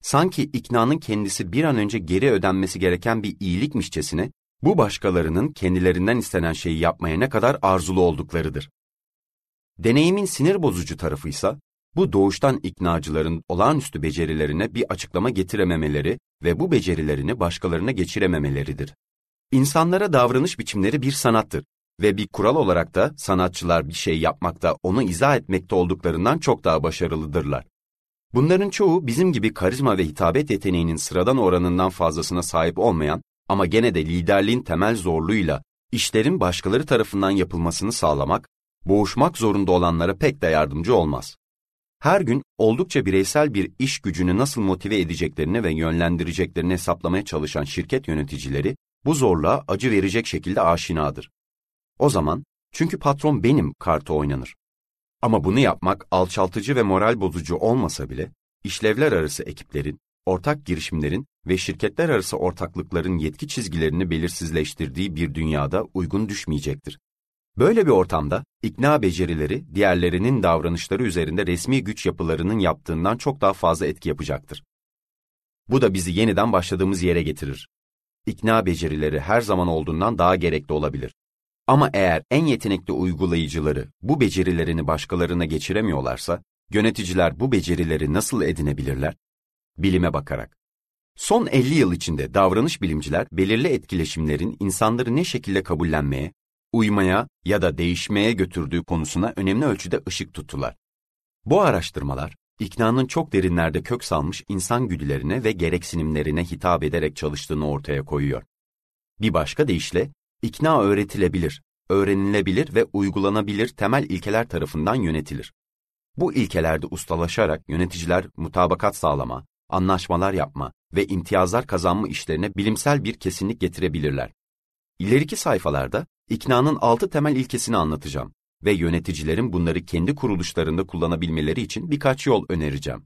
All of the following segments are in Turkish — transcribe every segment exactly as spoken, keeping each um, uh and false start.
Sanki iknanın kendisi bir an önce geri ödenmesi gereken bir iyilikmişçesine, bu başkalarının kendilerinden istenen şeyi yapmaya ne kadar arzulu olduklarıdır. Deneyimin sinir bozucu tarafıysa, bu doğuştan iknacıların olağanüstü becerilerine bir açıklama getirememeleri ve bu becerilerini başkalarına geçirememeleridir. İnsanlara davranış biçimleri bir sanattır ve bir kural olarak da sanatçılar bir şey yapmakta, onu izah etmekte olduklarından çok daha başarılıdırlar. Bunların çoğu bizim gibi karizma ve hitabet yeteneğinin sıradan oranından fazlasına sahip olmayan ama gene de liderliğin temel zorluğuyla işlerin başkaları tarafından yapılmasını sağlamak, boğuşmak zorunda olanlara pek de yardımcı olmaz. Her gün oldukça bireysel bir iş gücünü nasıl motive edeceklerini ve yönlendireceklerini hesaplamaya çalışan şirket yöneticileri bu zorluğa acı verecek şekilde aşinadır. O zaman, çünkü patron benim kartı oynanır. Ama bunu yapmak alçaltıcı ve moral bozucu olmasa bile, işlevler arası ekiplerin, ortak girişimlerin ve şirketler arası ortaklıkların yetki çizgilerini belirsizleştirdiği bir dünyada uygun düşmeyecektir. Böyle bir ortamda ikna becerileri diğerlerinin davranışları üzerinde resmi güç yapılarının yaptığından çok daha fazla etki yapacaktır. Bu da bizi yeniden başladığımız yere getirir. İkna becerileri her zaman olduğundan daha gerekli olabilir. Ama eğer en yetenekli uygulayıcıları bu becerilerini başkalarına geçiremiyorlarsa, yöneticiler bu becerileri nasıl edinebilirler? Bilime bakarak. Son elli yıl içinde davranış bilimciler belirli etkileşimlerin insanları ne şekilde kabullenmeye, uymaya ya da değişmeye götürdüğü konusuna önemli ölçüde ışık tuttular. Bu araştırmalar, iknanın çok derinlerde kök salmış insan güdülerine ve gereksinimlerine hitap ederek çalıştığını ortaya koyuyor. Bir başka deyişle, ikna öğretilebilir, öğrenilebilir ve uygulanabilir temel ilkeler tarafından yönetilir. Bu ilkelerde ustalaşarak yöneticiler mutabakat sağlama, anlaşmalar yapma ve imtiyazlar kazanma işlerine bilimsel bir kesinlik getirebilirler. İleriki sayfalarda iknanın altı temel ilkesini anlatacağım ve yöneticilerin bunları kendi kuruluşlarında kullanabilmeleri için birkaç yol önereceğim.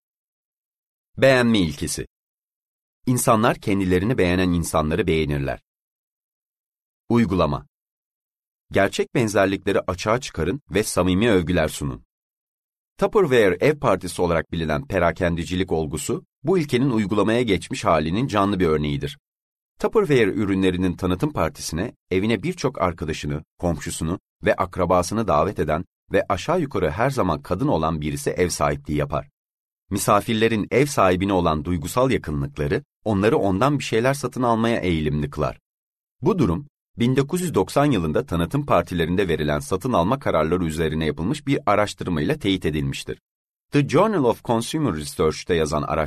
Beğenme ilkesi. İnsanlar kendilerini beğenen insanları beğenirler. Uygulama. Gerçek benzerlikleri açığa çıkarın ve samimi övgüler sunun. Tupperware ev partisi olarak bilinen perakendicilik olgusu, bu ilkenin uygulamaya geçmiş halinin canlı bir örneğidir. Tupperware ürünlerinin tanıtım partisine evine birçok arkadaşını, komşusunu ve akrabasını davet eden ve aşağı yukarı her zaman kadın olan birisi ev sahipliği yapar. Misafirlerin ev sahibine olan duygusal yakınlıkları, onları ondan bir şeyler satın almaya eğilimli kılar. Bu durum, bin dokuz yüz doksan yılında tanıtım partilerinde verilen satın alma kararları üzerine yapılmış bir araştırmayla teyit edilmiştir. The Journal of Consumer Research'te yazan araştırma,